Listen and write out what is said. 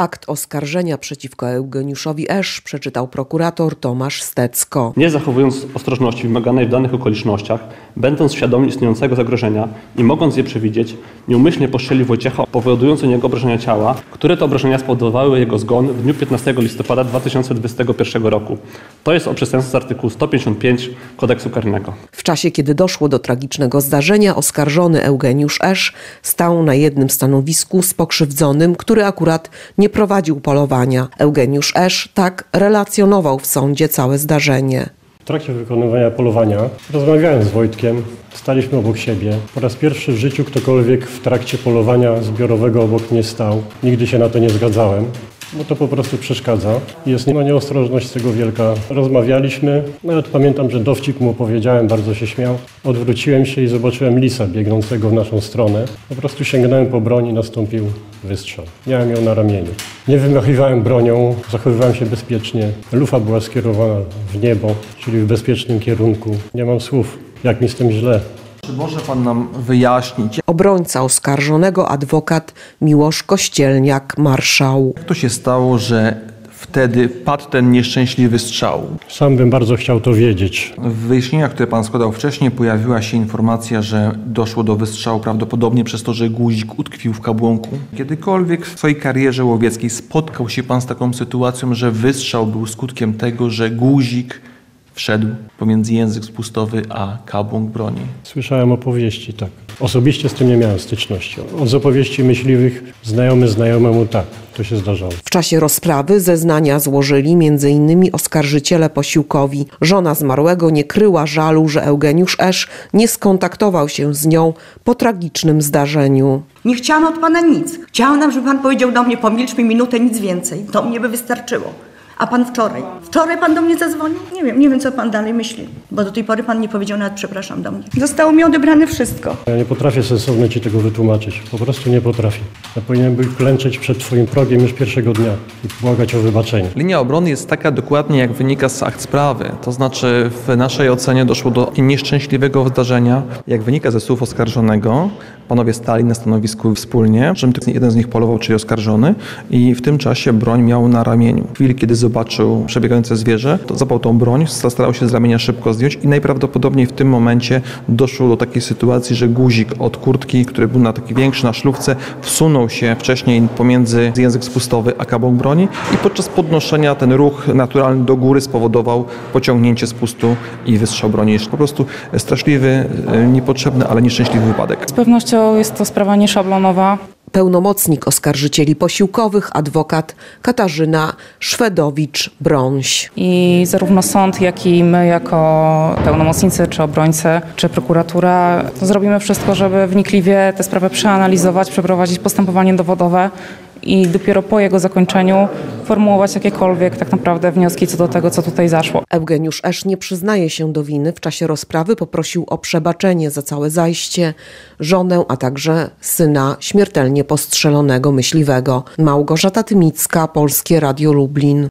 Akt oskarżenia przeciwko Eugeniuszowi Esz przeczytał prokurator Tomasz Stecko. Nie zachowując ostrożności wymaganej w danych okolicznościach, będąc świadomi istniejącego zagrożenia i mogąc je przewidzieć, nieumyślnie postrzelił Wojciecha, powodując u niego obrażenia ciała, które to obrażenia spowodowały jego zgon w dniu 15 listopada 2021 roku. To jest o przestępstwo z artykułu 155 Kodeksu karnego. W czasie, kiedy doszło do tragicznego zdarzenia, oskarżony Eugeniusz Esz stał na jednym stanowisku z pokrzywdzonym, który akurat nie prowadził polowania. Eugeniusz Esz tak relacjonował w sądzie całe zdarzenie. W trakcie wykonywania polowania rozmawiałem z Wojtkiem, staliśmy obok siebie. Po raz pierwszy w życiu ktokolwiek w trakcie polowania zbiorowego obok mnie stał. Nigdy się na to nie zgadzałem, bo to po prostu przeszkadza. Jest nieostrożność z tego wielka. Rozmawialiśmy, nawet pamiętam, że dowcip mu opowiedziałem, bardzo się śmiał. Odwróciłem się i zobaczyłem lisa biegnącego w naszą stronę. Po prostu sięgnąłem po broń i nastąpił wystrzał. Miałem ją na ramieniu. Nie wymachiwałem bronią, zachowywałem się bezpiecznie. Lufa była skierowana w niebo, czyli w bezpiecznym kierunku. Nie mam słów, jak mi z tym źle. Czy może pan nam wyjaśnić? Obrońca oskarżonego, adwokat Miłosz Kościelniak-Marszał. Jak to się stało, że wtedy padł ten nieszczęśliwy strzał? Sam bym bardzo chciał to wiedzieć. W wyjaśnieniach, które pan składał wcześniej, pojawiła się informacja, że doszło do wystrzału prawdopodobnie przez to, że guzik utkwił w kabłonku. Kiedykolwiek w swojej karierze łowieckiej spotkał się pan z taką sytuacją, że wystrzał był skutkiem tego, że guzik wszedł pomiędzy język spustowy a kabłąk broni? Słyszałem opowieści, tak. Osobiście z tym nie miałem styczności. Od opowieści myśliwych znajomy znajomemu tak, to się zdarzało. W czasie rozprawy zeznania złożyli m.in. oskarżyciele posiłkowi. Żona zmarłego nie kryła żalu, że Eugeniusz Esz nie skontaktował się z nią po tragicznym zdarzeniu. Nie chciałam od pana nic. Chciałam, żeby pan powiedział do mnie, pomilcz mi minutę, nic więcej. To mnie by wystarczyło. A pan wczoraj? Wczoraj pan do mnie zadzwonił? Nie wiem, co pan dalej myśli. Bo do tej pory pan nie powiedział nawet przepraszam do mnie. Zostało mi odebrane wszystko. Ja nie potrafię sensownie ci tego wytłumaczyć. Po prostu nie potrafię. Ja powinienem być klęczeć przed twoim progiem już pierwszego dnia i błagać o wybaczenie. Linia obrony jest taka dokładnie, jak wynika z akt sprawy. To znaczy w naszej ocenie doszło do nieszczęśliwego zdarzenia. Jak wynika ze słów oskarżonego, panowie stali na stanowisku wspólnie, że jeden z nich polował, czyli oskarżony, i w tym czasie broń miał na ramieniu. W chwili, kiedy zobaczył przebiegające zwierzę, to zapał tą broń, starał się z ramienia szybko zdjąć i najprawdopodobniej w tym momencie doszło do takiej sytuacji, że guzik od kurtki, który był na taki większy, na szlufce, wsunął się wcześniej pomiędzy język spustowy a kabłąk broni i podczas podnoszenia ten ruch naturalny do góry spowodował pociągnięcie spustu i wystrzał broni. Po prostu straszliwy, niepotrzebny, ale nieszczęśliwy wypadek. Z pewnością jest to sprawa nieszablonowa. Pełnomocnik oskarżycieli posiłkowych, adwokat Katarzyna Szwedowicz-Brońś. I zarówno sąd, jak i my jako pełnomocnicy, czy obrońcy, czy prokuratura zrobimy wszystko, żeby wnikliwie tę sprawę przeanalizować, przeprowadzić postępowanie dowodowe i dopiero po jego zakończeniu formułować jakiekolwiek tak naprawdę wnioski co do tego, co tutaj zaszło. Eugeniusz Esz nie przyznaje się do winy. W czasie rozprawy poprosił o przebaczenie za całe zajście, żonę, a także syna śmiertelnie postrzelonego myśliwego. Małgorzata Tymicka, Polskie Radio Lublin.